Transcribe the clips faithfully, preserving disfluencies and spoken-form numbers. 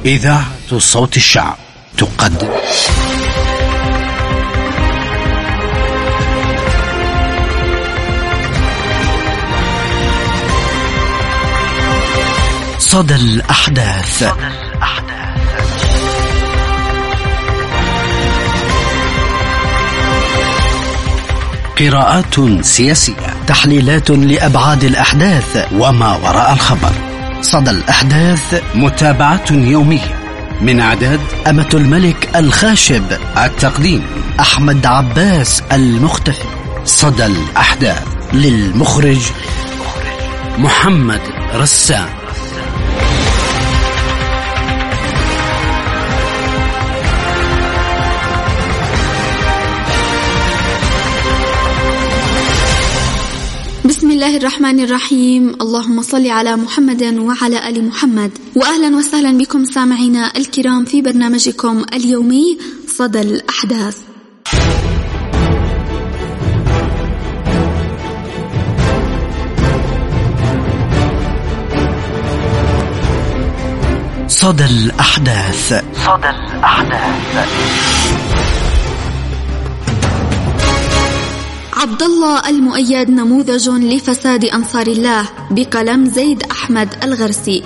إذاعة صوت الشعب تقدم صدى الأحداث. قراءات سياسية، تحليلات لأبعاد الأحداث وما وراء الخبر. صدى الأحداث، متابعة يومية من إعداد أمة الملك الخاشب، التقديم أحمد عباس المختفي. صدى الأحداث للمخرج محمد رسام. بسم الله الرحمن الرحيم. اللهم صل على محمد وعلى آل محمد، وأهلا وسهلا بكم سامعينا الكرام في برنامجكم اليومي صدى الأحداث. صدى الأحداث. صدى الأحداث. عبد الله المؤيد نموذج لفساد أنصار الله، بقلم زيد أحمد الغرسي.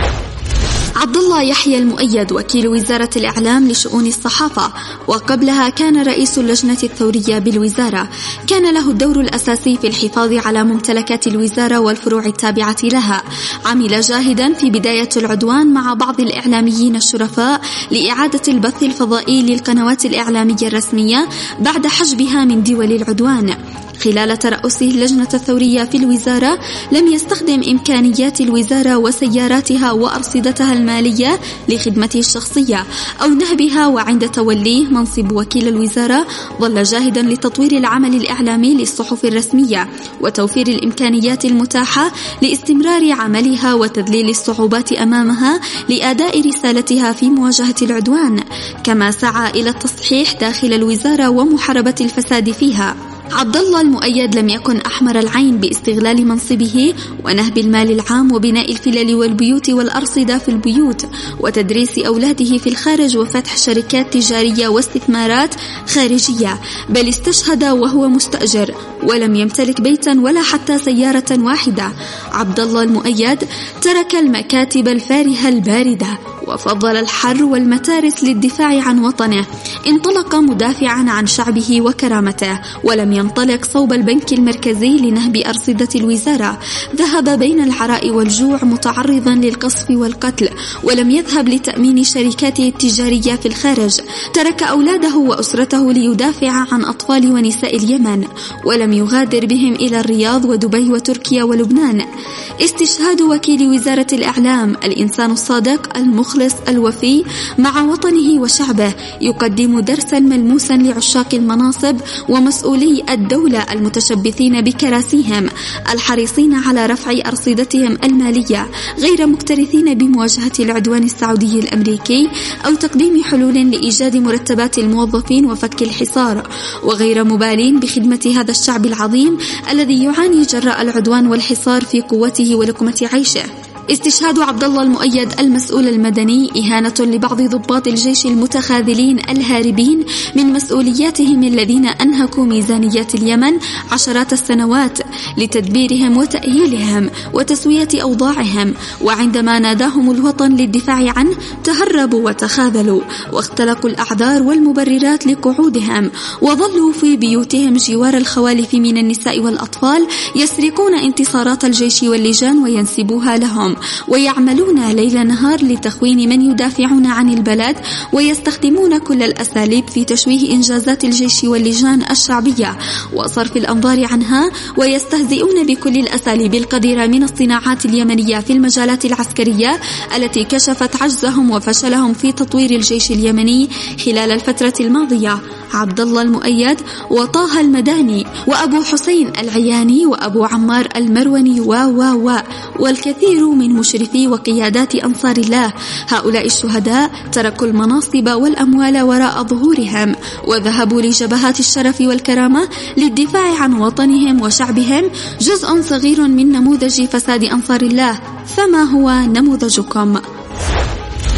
عبد الله يحيى المؤيد وكيل وزارة الإعلام لشؤون الصحافة، وقبلها كان رئيس اللجنة الثورية بالوزارة. كان له الدور الأساسي في الحفاظ على ممتلكات الوزارة والفروع التابعة لها. عمل جاهدا في بداية العدوان مع بعض الإعلاميين الشرفاء لإعادة البث الفضائي للقنوات الإعلامية الرسمية بعد حجبها من دول العدوان. خلال ترأسه اللجنة الثورية في الوزارة لم يستخدم إمكانيات الوزارة وسياراتها وأرصدتها المالية لخدمته الشخصية أو نهبها، وعند توليه منصب وكيل الوزارة ظل جاهدا لتطوير العمل الإعلامي للصحف الرسمية وتوفير الإمكانيات المتاحة لاستمرار عملها وتذليل الصعوبات أمامها لأداء رسالتها في مواجهة العدوان، كما سعى إلى التصحيح داخل الوزارة ومحاربة الفساد فيها. عبد الله المؤيد لم يكن أحمر العين باستغلال منصبه ونهب المال العام وبناء الفلل والبيوت والأرصدة في البيوت وتدريس أولاده في الخارج وفتح شركات تجارية واستثمارات خارجية، بل استشهد وهو مستأجر ولم يمتلك بيتا ولا حتى سيارة واحدة. عبد الله المؤيد ترك المكاتب الفارهة الباردة وفضل الحر والمتارس للدفاع عن وطنه. انطلق مدافعا عن شعبه وكرامته، ولم ينطلق صوب البنك المركزي لنهب أرصدة الوزارة. ذهب بين العراء والجوع متعرضا للقصف والقتل، ولم يذهب لتأمين شركاته التجارية في الخارج. ترك أولاده وأسرته ليدافع عن أطفال ونساء اليمن، ولم يغادر بهم إلى الرياض ودبي وتركيا ولبنان. استشهاد وكيل وزارة الإعلام، الإنسان الصادق المخلص الوفي مع وطنه وشعبه، يقدم درسا ملموسا لعشاق المناصب ومسؤولي الدولة المتشبثين بكراسيهم، الحريصين على رفع أرصدتهم المالية، غير مكترثين بمواجهة العدوان السعودي الأمريكي أو تقديم حلول لإيجاد مرتبات الموظفين وفك الحصار، وغير مبالين بخدمة هذا الشعب العظيم الذي يعاني جراء العدوان والحصار في قوته ولقمة عيشه. استشهاد عبد الله المؤيد المسؤول المدني إهانة لبعض ضباط الجيش المتخاذلين الهاربين من مسؤولياتهم الذين أنهكوا ميزانيات اليمن عشرات السنوات لتدبيرهم وتأهيلهم وتسوية أوضاعهم، وعندما ناداهم الوطن للدفاع عنه تهربوا وتخاذلوا واختلقوا الأعذار والمبررات لقعودهم، وظلوا في بيوتهم جوار الخوالف من النساء والأطفال يسرقون انتصارات الجيش واللجان وينسبوها لهم، ويعملون ليل نهار لتخوين من يدافعون عن البلد، ويستخدمون كل الأساليب في تشويه إنجازات الجيش واللجان الشعبية وصرف الأنظار عنها، ويستهزئون بكل الأساليب القديرة من الصناعات اليمنية في المجالات العسكرية التي كشفت عجزهم وفشلهم في تطوير الجيش اليمني خلال الفترة الماضية. عبد الله المؤيد وطه المداني وأبو حسين العياني وأبو عمار المروني و و و والكثير من مشرفي وقيادات أنصار الله، هؤلاء الشهداء تركوا المناصب والأموال وراء ظهورهم وذهبوا لجبهات الشرف والكرامة للدفاع عن وطنهم وشعبهم، جزء صغير من نموذج فساد أنصار الله. فما هو نموذجكم؟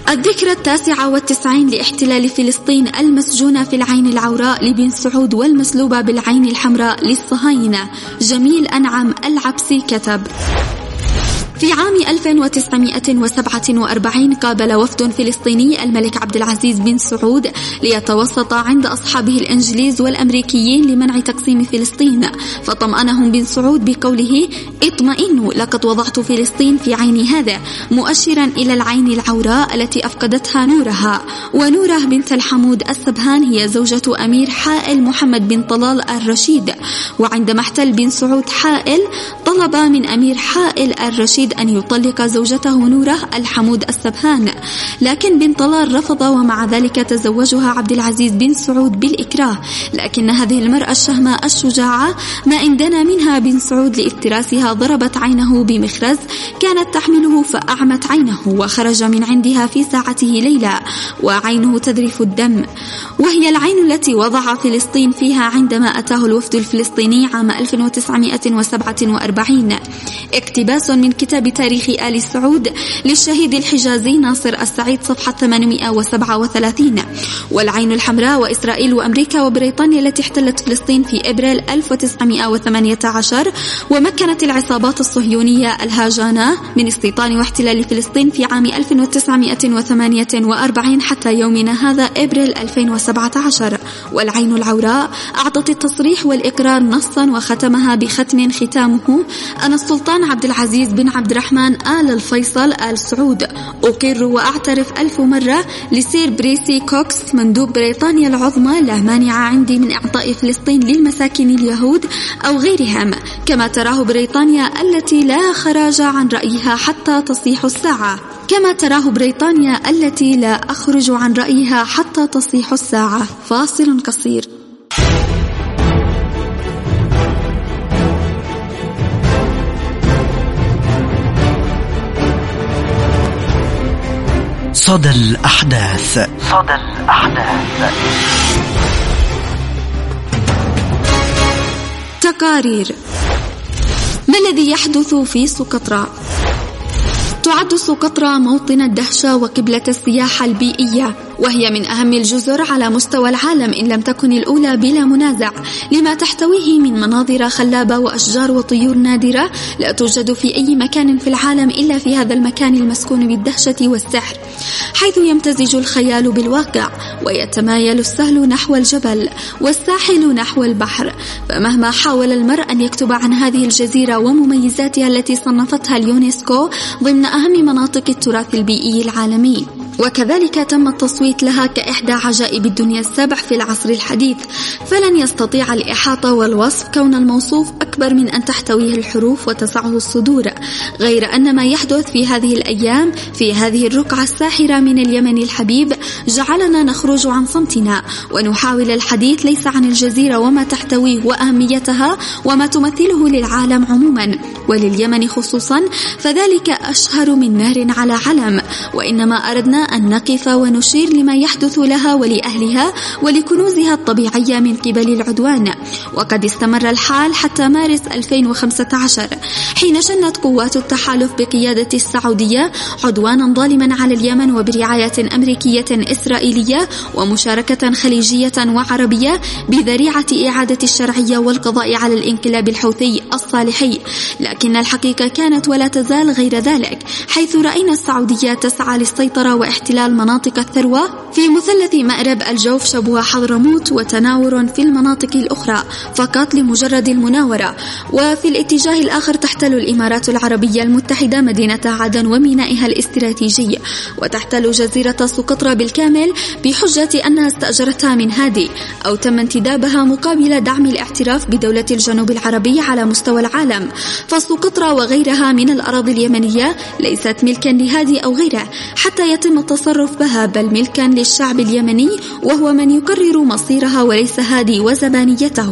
الذكرى التاسعة والتسعين لاحتلال فلسطين المسجونة في العين العوراء لبن سعود والمسلوبة بالعين الحمراء للصهاينة. جميل أنعم العبسي كتب: في عام ألف وتسعمائة وسبعة وأربعين قابل وفد فلسطيني الملك عبد العزيز بن سعود ليتوسط عند أصحابه الإنجليز والأمريكيين لمنع تقسيم فلسطين، فطمأنهم بن سعود بقوله: اطمئنوا، لقد وضعت فلسطين في عيني هذا، مؤشرا إلى العين العوراء التي أفقدتها نورها. ونوره بنت الحمود السبهان هي زوجة أمير حائل محمد بن طلال الرشيد. وعندما احتل بن سعود حائل طلب من أمير حائل الرشيد أن يطلق زوجته نوره الحمود السبهان، لكن بن طلال رفض، ومع ذلك تزوجها عبد العزيز بن سعود بالإكراه. لكن هذه المرأة الشهماء الشجاعة ما إن دنا منها بن سعود لافتراسها ضربت عينه بمخرز كانت تحمله فأعمت عينه، وخرج من عندها في ساعته ليلى وعينه تذرف الدم، وهي العين التي وضع فلسطين فيها عندما أتاه الوفد الفلسطيني عام ألف وتسعمائة وسبعة وأربعين. اقتباس من كتاب تاريخ آل سعود للشهيد الحجازي ناصر السعيد صفحة ثمانمائة وسبعة وثلاثين. والعين الحمراء وإسرائيل وأمريكا وبريطانيا التي احتلت فلسطين في إبريل ألف وتسعمائة وثمانية عشر، ومكنت العصابات الصهيونية الهاجانة من استيطان واحتلال فلسطين في عام ألف وتسعمائة وثمانية وأربعين حتى يومنا هذا إبريل ألفين وسبعة عشر. والعين العوراء أعطت التصريح والإقرار نصا وختمها بختم ختامه: أنا السلطان عبد العزيز بن عبد الرحمن آل الفيصل آل سعود، أقر وأعترف ألف مرة لسير بريسي كوكس مندوب بريطانيا العظمى لا مانع عندي من إعطاء فلسطين للمساكين اليهود أو غيرهم، كما تراه بريطانيا التي لا خراج عن رأيها حتى تصيح الساعة كما تراه بريطانيا التي لا أخرج عن رأيها حتى تصيح الساعة. فاصل قصير. صدى الأحداث. صدى الأحداث. تقارير. ما الذي يحدث في سقطرى؟ تعد سقطرى موطن الدهشة وقبلة السياحة البيئية، وهي من أهم الجزر على مستوى العالم إن لم تكن الأولى بلا منازع، لما تحتويه من مناظر خلابة وأشجار وطيور نادرة لا توجد في أي مكان في العالم إلا في هذا المكان المسكون بالدهشة والسحر، حيث يمتزج الخيال بالواقع ويتمايل السهل نحو الجبل والساحل نحو البحر. فمهما حاول المرء أن يكتب عن هذه الجزيرة ومميزاتها التي صنفتها اليونسكو ضمن أهم مناطق التراث البيئي العالمي، وكذلك تم التصويت لها كإحدى عجائب الدنيا السبع في العصر الحديث، فلن يستطيع الإحاطة والوصف كون الموصوف أكبر من أن تحتويه الحروف وتسعه الصدور. غير أن ما يحدث في هذه الأيام في هذه الرقعة الساحرة من اليمن الحبيب جعلنا نخرج عن صمتنا ونحاول الحديث ليس عن الجزيرة وما تحتويه وأهميتها وما تمثله للعالم عموما ولليمن خصوصا، فذلك أشهر من نار على علم، وإنما أردنا أن نقف ونشير لما يحدث لها ولأهلها ولكنوزها الطبيعية من قبل العدوان. وقد استمر الحال حتى مارس ألفين وخمسة عشر حين شنت قوات التحالف بقيادة السعودية عدوانا ظالما على اليمن وبرعاية أمريكية إسرائيلية ومشاركة خليجية وعربية بذريعة إعادة الشرعية والقضاء على الانقلاب الحوثي الصالحي. لكن الحقيقة كانت ولا تزال غير ذلك، حيث رأينا السعودية تسعى للسيطرة واحتلال مناطق الثروة في مثلث مأرب الجوف شبه حضرموت، وتناور في المناطق الأخرى فقط لمجرد المناورة. وفي الاتجاه الآخر تحتل الإمارات العربية المتحدة مدينة عدن ومينائها الاستراتيجي، وتحتل جزيرة سقطرى بالكامل بحجة أنها استأجرتها من هادي أو تم انتدابها مقابل دعم الاعتراف بدولة الجنوب العربي على مستوى العالم. فسقطرى وغيرها من الأراضي اليمنية ليست ملكا لهادي أو غيره حتى يتم التصرف بها، بل ملكا للشعب اليمني وهو من يقرر مصيرها وليس هادي وزبانيته.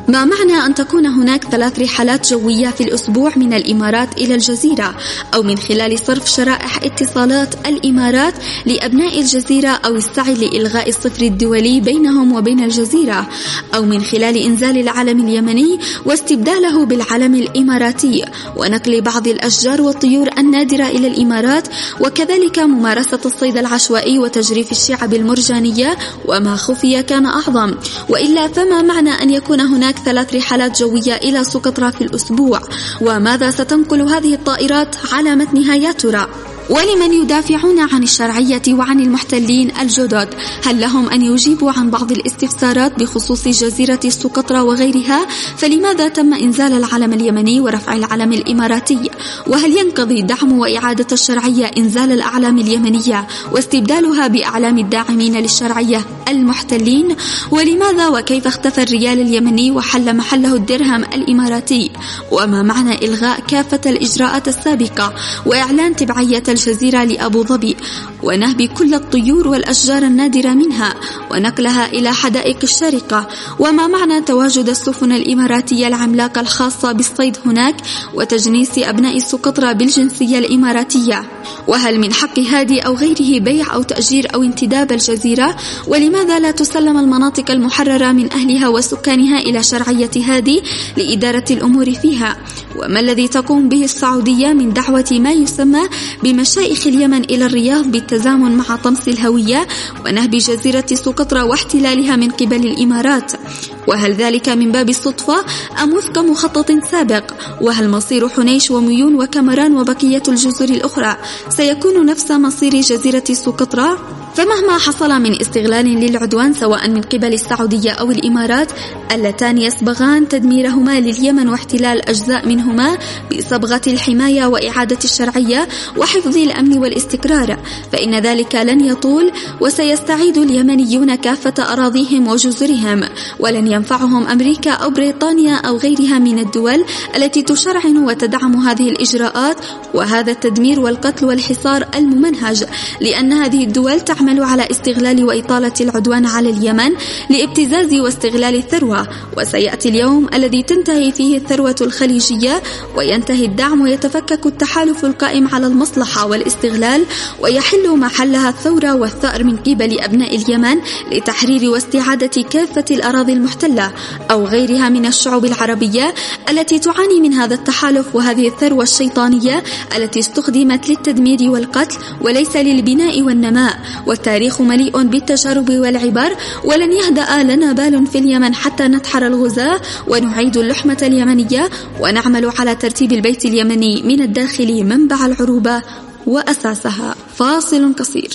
ما معنى أن تكون هناك ثلاث رحلات جوية في الأسبوع من الإمارات إلى الجزيرة، أو من خلال صرف شرائح اتصالات الإمارات لأبناء الجزيرة، أو السعي لإلغاء الصفر الدولي بينهم وبين الجزيرة، أو من خلال إنزال العلم اليمني واستبداله بالعلم الإماراتي ونقل بعض الأشجار والطيور النادرة إلى الإمارات، وكذلك ممارسة الصيد العشوائي وتجريف الشعب المرجانية، وما خفي كان أعظم. وإلا فما معنى أن يكون هناك ثلاث رحلات جوية إلى سقطرى في الأسبوع؟ وماذا ستنقل هذه الطائرات على متنها يا ترى؟ ولمن يدافعون عن الشرعية وعن المحتلين الجدد، هل لهم أن يجيبوا عن بعض الاستفسارات بخصوص جزيرة سقطرى وغيرها؟ فلماذا تم إنزال العلم اليمني ورفع العلم الإماراتي؟ وهل ينقضي دعم وإعادة الشرعية إنزال الأعلام اليمنية واستبدالها بأعلام الداعمين للشرعية المحتلين؟ ولماذا وكيف اختفى الريال اليمني وحل محله الدرهم الإماراتي؟ وما معنى إلغاء كافة الإجراءات السابقة وإعلان تبعية الجزيرة لأبو ظبي ونهب كل الطيور والأشجار النادرة منها ونقلها إلى حدائق الشارقة؟ وما معنى تواجد السفن الإماراتية العملاقة الخاصة بالصيد هناك وتجنيس أبناء سقطرى بالجنسية الإماراتية؟ وهل من حق هادي أو غيره بيع أو تأجير أو انتداب الجزيرة؟ ولماذا لا تسلم المناطق المحررة من أهلها وسكانها إلى شرعية هادي لإدارة الأمور فيها؟ وما الذي تقوم به السعودية من دعوة ما يسمى بمشايخ اليمن إلى الرياض بالتزامن مع طمس الهوية ونهب جزيرة سقطرى واحتلالها من قبل الإمارات؟ وهل ذلك من باب الصدفة أم وفق مخطط سابق؟ وهل مصير حنيش وميون وكمران وبقية الجزر الأخرى سيكون نفس مصير جزيرة سقطرى؟ فمهما حصل من استغلال للعدوان سواء من قبل السعودية أو الإمارات اللتان يسبغان تدميرهما لليمن واحتلال أجزاء منهما بصبغة الحماية وإعادة الشرعية وحفظ الأمن والاستقرار، فإن ذلك لن يطول وسيستعيد اليمنيون كافة أراضيهم وجزرهم، ولن ينفعهم أمريكا أو بريطانيا أو غيرها من الدول التي تشرعن وتدعم هذه الإجراءات وهذا التدمير والقتل والحصار الممنهج، لأن هذه الدول تعمل على استغلال وإطالة العدوان على اليمن لابتزاز واستغلال الثروة. وسيأتي اليوم الذي تنتهي فيه الثروة الخليجية وينتهي الدعم ويتفكك التحالف القائم على المصلحة والاستغلال ويحل محلها الثورة والثأر من قبل أبناء اليمن لتحرير واستعادة كافة الأراضي المحتلة أو غيرها من الشعوب العربية التي تعاني من هذا التحالف وهذه الثروة الشيطانية التي استخدمت للتدمير والقتل وليس للبناء والنماء. والتاريخ مليء بالتجارب والعبر، ولن يهدأ لنا بال في اليمن حتى نتحر الغزاة ونعيد اللحمة اليمنية ونعمل على ترتيب البيت اليمني من الداخل منبع العروبة وأساسها. فاصل قصير.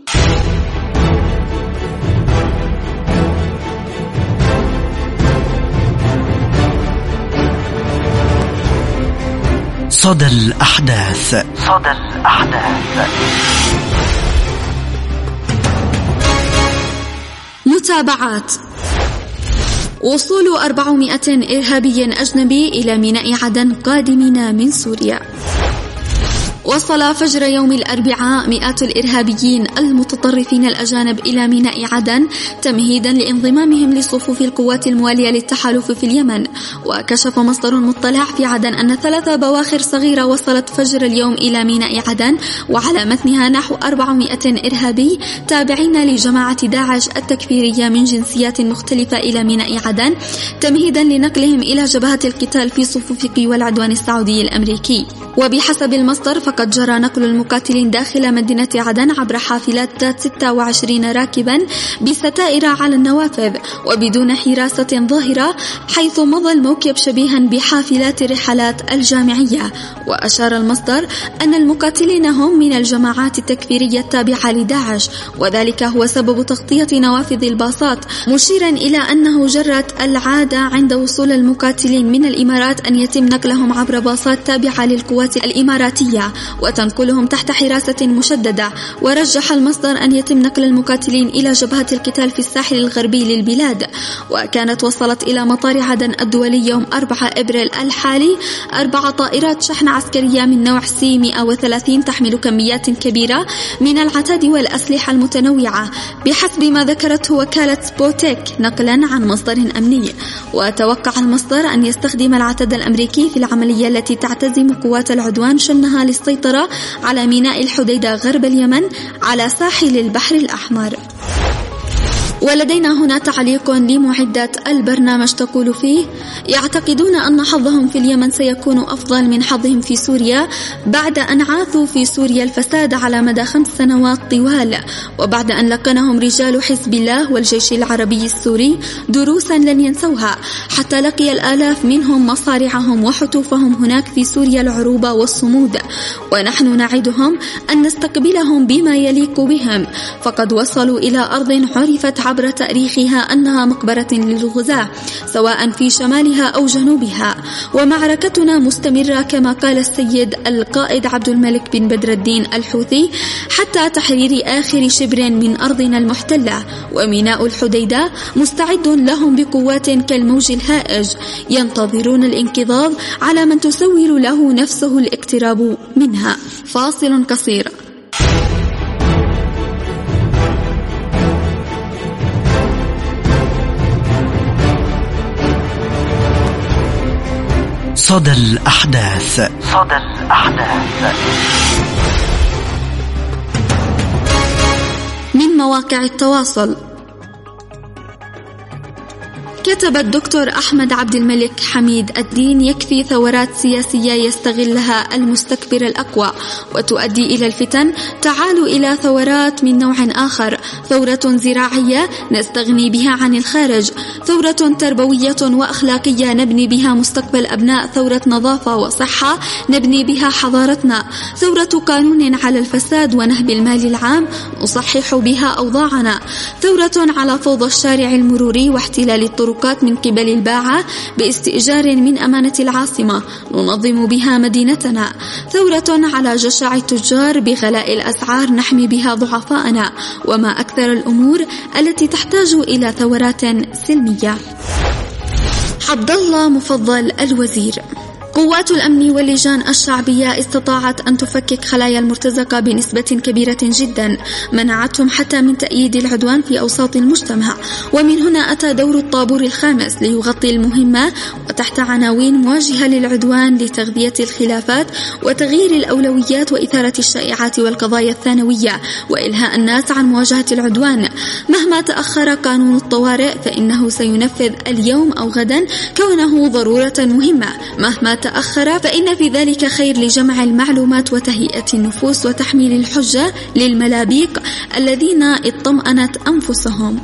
صدى الأحداث. صدى الأحداث. متابعات. وصول أربعمائة إرهابي أجنبي إلى ميناء عدن قادمين من سوريا. وصل فجر يوم الأربعاء مئات الإرهابيين المتطرفين الأجانب إلى ميناء عدن تمهيدا لانضمامهم لصفوف القوات الموالية للتحالف في اليمن. وكشف مصدر مطلع في عدن أن ثلاث بواخر صغيرة وصلت فجر اليوم إلى ميناء عدن وعلى متنها نحو أربعمائة إرهابي تابعين لجماعة داعش التكفيرية من جنسيات مختلفة إلى ميناء عدن تمهيدا لنقلهم إلى جبهة القتال في صفوف قوى العدوان السعودي الأمريكي. وبحسب المصدر فقد جرى نقل المقاتلين داخل مدينة عدن عبر حافلات ذات ستة وعشرين راكبا بستائر على النوافذ وبدون حراسة ظاهرة، حيث مضى الموكب شبيها بحافلات الرحلات الجامعية. وأشار المصدر أن المقاتلين هم من الجماعات التكفيرية التابعة لداعش، وذلك هو سبب تغطية نوافذ الباصات، مشيرا إلى أنه جرت العادة عند وصول المقاتلين من الإمارات أن يتم نقلهم عبر باصات تابعة للقوات الإماراتية. وتنقلهم تحت حراسة مشددة. ورجح المصدر أن يتم نقل المقاتلين إلى جبهة القتال في الساحل الغربي للبلاد. وكانت وصلت إلى مطار عدن الدولي يوم أربعة أبريل الحالي أربع طائرات شحن عسكرية من نوع سي مئة وثلاثين تحمل كميات كبيرة من العتاد والأسلحة المتنوعة بحسب ما ذكرته وكالة سبوتيك نقلا عن مصدر أمني. وتوقع المصدر أن يستخدم العتاد الأمريكي في العملية التي تعتزم قوات العدوان شنها للسيطرة على ميناء الحديدة غرب اليمن على ساحل البحر الأحمر. ولدينا هنا تعليق لمعدة البرنامج تقول فيه: يعتقدون أن حظهم في اليمن سيكون أفضل من حظهم في سوريا بعد أن عاثوا في سوريا الفساد على مدى خمس سنوات طوال، وبعد أن لقنهم رجال حزب الله والجيش العربي السوري دروسا لن ينسوها، حتى لقي الآلاف منهم مصارعهم وحتوفهم هناك في سوريا العروبة والصمود. ونحن نعدهم أن نستقبلهم بما يليق بهم، فقد وصلوا إلى أرض عرفت عبر تاريخها أنها مقبرة للغزاة سواء في شمالها أو جنوبها. ومعركتنا مستمرة كما قال السيد القائد عبد الملك بن بدر الدين الحوثي حتى تحرير آخر شبر من أرضنا المحتلة. وميناء الحديدة مستعد لهم بقوات كالموج الهائج، ينتظرون الانقضاض على من تسول له نفسه الاقتراب منها. فاصل قصير. صدى الأحداث. صدى الأحداث من مواقع التواصل. كتب الدكتور أحمد عبد الملك حميد الدين: يكفي ثورات سياسية يستغلها المستكبر الأقوى وتؤدي إلى الفتن، تعالوا إلى ثورات من نوع آخر، ثورة زراعية نستغني بها عن الخارج، ثورة تربوية وأخلاقية نبني بها مستقبل أبناء، ثورة نظافة وصحة نبني بها حضارتنا، ثورة قانون على الفساد ونهب المال العام نصحح بها أوضاعنا، ثورة على فوضى الشارع المروري واحتلال الطرق من قبل الباعة باستئجار من أمانة العاصمة ننظم بها مدينتنا، ثورة على جشع التجار بغلاء الأسعار نحمي بها ضعفاءنا، وما أكثر الأمور التي تحتاج إلى ثورات سلمية. عبد الله مفضل الوزير: قوات الأمن واللجان الشعبية استطاعت أن تفكك خلايا المرتزقة بنسبة كبيرة جدا منعتهم حتى من تأييد العدوان في أوساط المجتمع. ومن هنا أتى دور الطابور الخامس ليغطي المهمة وتحت عناوين مواجهة للعدوان لتغذية الخلافات وتغيير الأولويات وإثارة الشائعات والقضايا الثانوية وإلهاء الناس عن مواجهة العدوان. مهما تأخر قانون الطوارئ فإنه سينفذ اليوم أو غدا كونه ضرورة مهمة، مهما تأخر فإن في ذلك خير لجمع المعلومات وتهيئة النفوس وتحميل الحجة للملابيق الذين اطمأنت أنفسهم.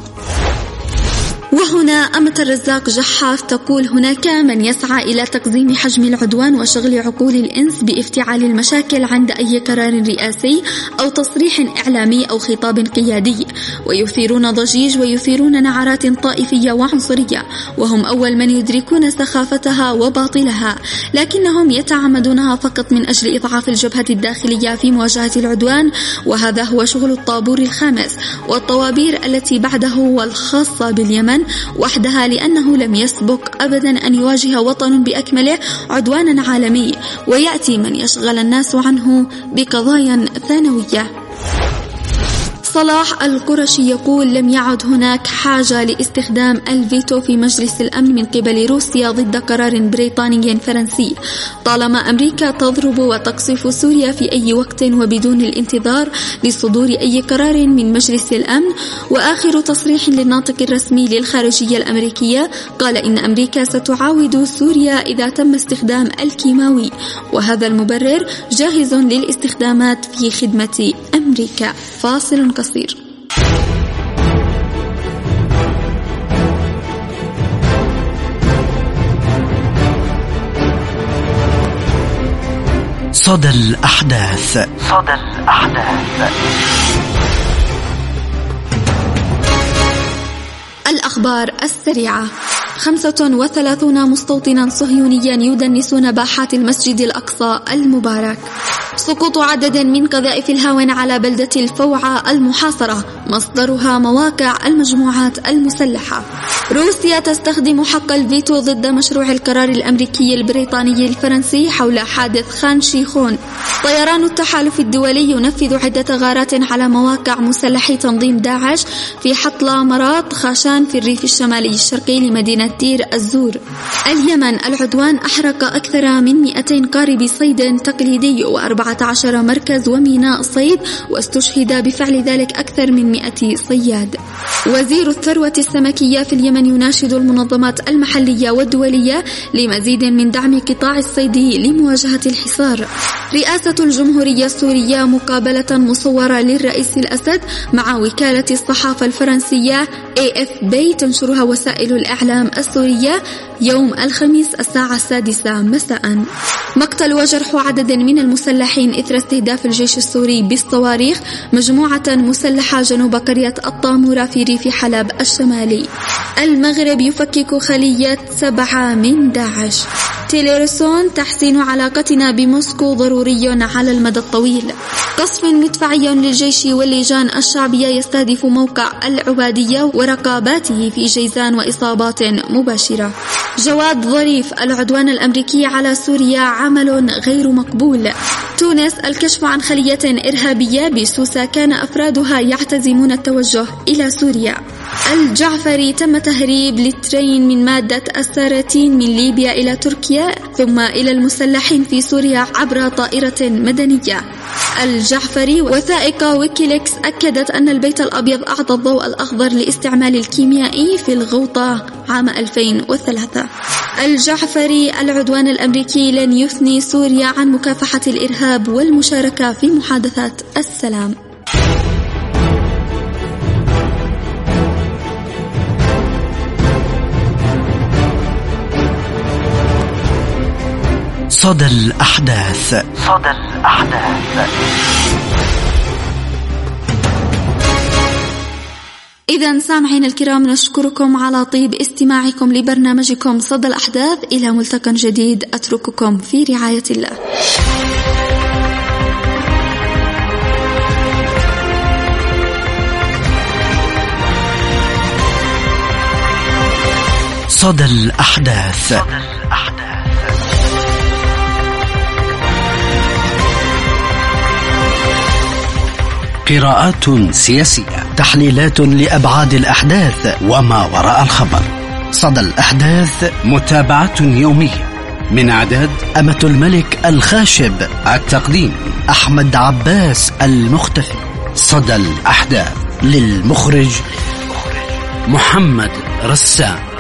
وهنا أمة الرزاق جحاف تقول: هناك من يسعى إلى تقزيم حجم العدوان وشغل عقول الإنس بافتعال المشاكل عند أي قرار رئاسي أو تصريح إعلامي أو خطاب قيادي، ويثيرون ضجيج ويثيرون نعرات طائفية وعنصرية، وهم أول من يدركون سخافتها وباطلها، لكنهم يتعمدونها فقط من أجل إضعاف الجبهة الداخلية في مواجهة العدوان. وهذا هو شغل الطابور الخامس والطوابير التي بعده والخاصة باليمن وحدها، لأنه لم يسبق أبدا أن يواجه وطن بأكمله عدوانا عالمي ويأتي من يشغل الناس عنه بقضايا ثانوية. صلاح القرشي يقول: لم يعد هناك حاجة لاستخدام الفيتو في مجلس الأمن من قبل روسيا ضد قرار بريطاني فرنسي، طالما أمريكا تضرب وتقصف سوريا في أي وقت وبدون الانتظار لصدور أي قرار من مجلس الأمن. وآخر تصريح للناطق الرسمي للخارجية الأمريكية قال إن أمريكا ستعاود سوريا إذا تم استخدام الكيماوي، وهذا المبرر جاهز للاستخدامات في خدمة أمريكا. فاصل قصير. صدى الأحداث. صدى الأحداث. الأخبار السريعة. خمسة وثلاثون مستوطنا صهيونيا يدنسون باحات المسجد الأقصى المبارك. سقوط عدد من قذائف الهاون على بلدة الفوعة المحاصرة، مصدرها مواقع المجموعات المسلحة. روسيا تستخدم حق الفيتو ضد مشروع القرار الأمريكي البريطاني الفرنسي حول حادث خان شيخون. طيران التحالف الدولي ينفذ عدة غارات على مواقع مسلحي تنظيم داعش في حطلة مرات خاشان في الريف الشمالي الشرقي لمدينة دير الزور. اليمن العدوان أحرق أكثر من مئتين قارب صيد تقليدي وأربعة عشر مركز وميناء صيد، واستشهد بفعل ذلك أكثر من مئة صياد. وزير الثروة السمكية في اليمن يناشد المنظمات المحلية والدولية لمزيد من دعم قطاع الصيد لمواجهة الحصار. رئاسة الجمهورية السورية مقابلة مصورة للرئيس الأسد مع وكالة الصحافة الفرنسية إيه إف بي تنشرها وسائل الإعلام السورية يوم الخميس الساعة السادسة مساء. مقتل وجرح عدد من المسلحين إثر استهداف الجيش السوري بالصواريخ مجموعة مسلحة جنوب قرية الطامورة في ريف حلب الشمالي. المغرب يفكك خلية سبعة من داعش. تيليرسون تحسين علاقتنا بموسكو ضروري على المدى الطويل. قصف مدفعي للجيش واللجان الشعبية يستهدف موقع العبادية ورقاباته في جيزان وإصابات مباشرة. جواد ظريف العدوان الأمريكي على سوريا عمل غير مقبول. تونس الكشف عن خلية إرهابية بسوسة كان أفرادها يعتزمون التوجه إلى سوريا. الجعفري تم تهريب لترين من مادة السارتين من ليبيا إلى تركيا ثم إلى المسلحين في سوريا عبر طائرة مدنية. الجعفري وثائق ويكيليكس أكدت أن البيت الأبيض أعطى الضوء الأخضر لاستعمال الكيميائي في الغوطة عام ألفين وثلاثة. الجعفري العدوان الأمريكي لن يثني سوريا عن مكافحة الإرهاب والمشاركة في محادثات السلام. صدى الأحداث. صدى الأحداث. إذا سامعين الكرام، نشكركم على طيب استماعكم لبرنامجكم صدى الأحداث. إلى ملتقى جديد أترككم في رعاية الله. صدى الأحداث. صدى الأحداث. قراءات سياسية، تحليلات لأبعاد الأحداث وما وراء الخبر. صدى الأحداث، متابعة يومية من إعداد أمة الملك الخاشب، التقديم أحمد عباس المختفي. صدى الأحداث للمخرج محمد رسام.